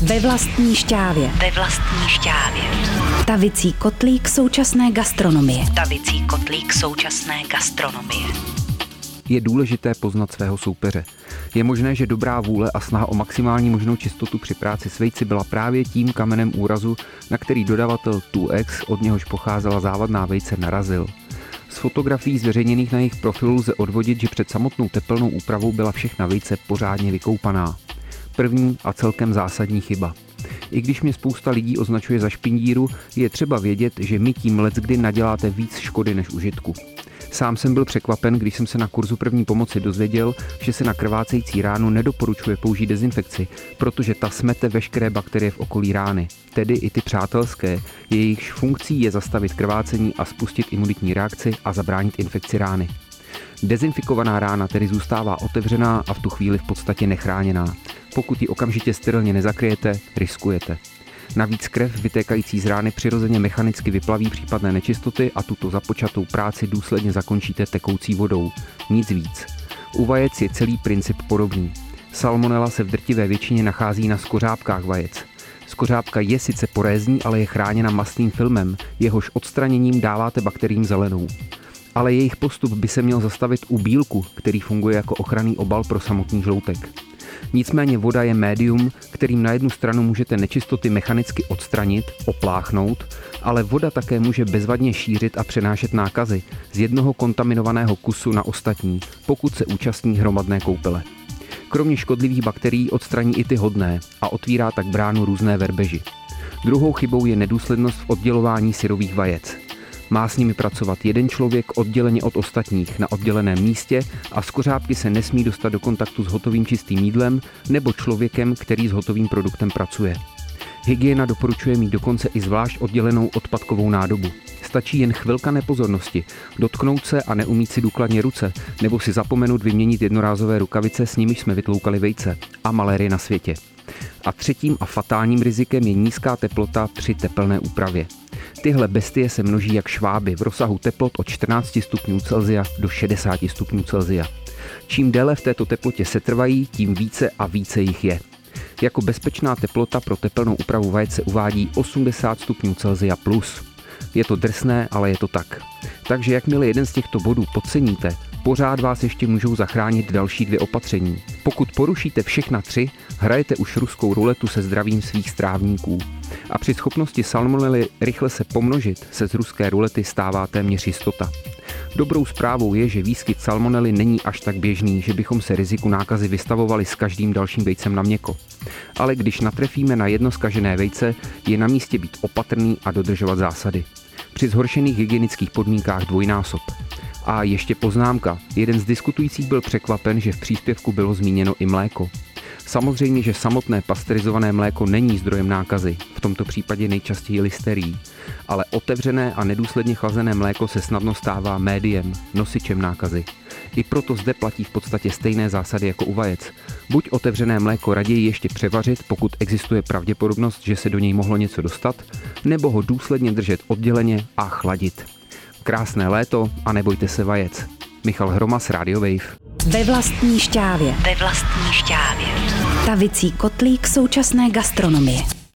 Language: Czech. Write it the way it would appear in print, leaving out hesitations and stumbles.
Ve vlastní šťávě. Ve vlastní šťávě. Tavicí kotlík současné gastronomie. Tavicí kotlík současné gastronomie. Je důležité poznat svého soupeře. Je možné, že dobrá vůle a snaha o maximální možnou čistotu při práci s vejci byla právě tím kamenem úrazu, na který dodavatel 2X, od něhož pocházela závadná vejce, narazil. Z fotografií zveřejněných na jejich profilu lze odvodit, že před samotnou tepelnou úpravou byla všechna vejce pořádně vykoupaná. První a celkem zásadní chyba. I když mě spousta lidí označuje za špindíru, je třeba vědět, že mytím leckdy naděláte víc škody než užitku. Sám jsem byl překvapen, když jsem se na kurzu první pomoci dozvěděl, že se na krvácející ránu nedoporučuje použít dezinfekci, protože ta smete veškeré bakterie v okolí rány, tedy i ty přátelské, jejichž funkcí je zastavit krvácení a spustit imunitní reakci a zabránit infekci rány. Dezinfikovaná rána tedy zůstává otevřená a v tu chvíli v podstatě nechráněná. Pokud ji okamžitě sterilně nezakryjete, riskujete. Navíc krev vytékající z rány přirozeně mechanicky vyplaví případné nečistoty a tuto započatou práci důsledně zakončíte tekoucí vodou. Nic víc. U vajec je celý princip podobný. Salmonella se v drtivé většině nachází na skořápkách vajec. Skořápka je sice porézní, ale je chráněna mastným filmem, jehož odstraněním dáváte bakteriím zelenou. Ale jejich postup by se měl zastavit u bílku, který funguje jako ochranný obal pro samotný žloutek. Nicméně voda je médium, kterým na jednu stranu můžete nečistoty mechanicky odstranit, opláchnout, ale voda také může bezvadně šířit a přenášet nákazy z jednoho kontaminovaného kusu na ostatní, pokud se účastní hromadné koupele. Kromě škodlivých bakterií odstraní i ty hodné a otvírá tak bránu různé verbeži. Druhou chybou je nedůslednost v oddělování syrových vajec. Má s nimi pracovat jeden člověk odděleně od ostatních na odděleném místě a skořápky se nesmí dostat do kontaktu s hotovým čistým jídlem nebo člověkem, který s hotovým produktem pracuje. Hygiena doporučuje mít dokonce i zvlášť oddělenou odpadkovou nádobu. Stačí jen chvilka nepozornosti, dotknout se a neumýt si důkladně ruce, nebo si zapomenout vyměnit jednorázové rukavice, s nimiž jsme vytloukali vejce a malérie na světě. A třetím a fatálním rizikem je nízká teplota při tepelné úpravě. Tyhle bestie se množí jak šváby v rozsahu teplot od 14 stupňů Celsia do 60 stupňů Celsia. Čím déle v této teplotě setrvají, tím více a více jich je. Jako bezpečná teplota pro tepelnou úpravu vajec se uvádí 80 stupňů Celsia plus. Je to drsné, ale je to tak. Takže jakmile jeden z těchto bodů podceníte, pořád vás ještě můžou zachránit další 2 opatření. Pokud porušíte všechna 3, hrajete už ruskou ruletu se zdravím svých strávníků. A při schopnosti salmonely rychle se pomnožit se z ruské rulety stává téměř jistota. Dobrou zprávou je, že výskyt salmonely není až tak běžný, že bychom se riziku nákazy vystavovali s každým dalším vejcem na měko. Ale když natrefíme na jedno zkažené vejce, je na místě být opatrný a dodržovat zásady. Při zhoršených hygienických podmínkách dvojnásob. A ještě poznámka, jeden z diskutujících byl překvapen, že v příspěvku bylo zmíněno i mléko. Samozřejmě, že samotné pasteurizované mléko není zdrojem nákazy, v tomto případě nejčastěji listerií, ale otevřené a nedůsledně chlazené mléko se snadno stává médiem, nosičem nákazy. I proto zde platí v podstatě stejné zásady jako u vajec. Buď otevřené mléko raději ještě převařit, pokud existuje pravděpodobnost, že se do něj mohlo něco dostat, nebo ho důsledně držet odděleně a chladit. Krásné léto a nebojte se vajec. Michal Hromas, Radio Wave. Ve vlastní šťávě. Ve vlastní šťávě. Tavicí kotlík současné gastronomie.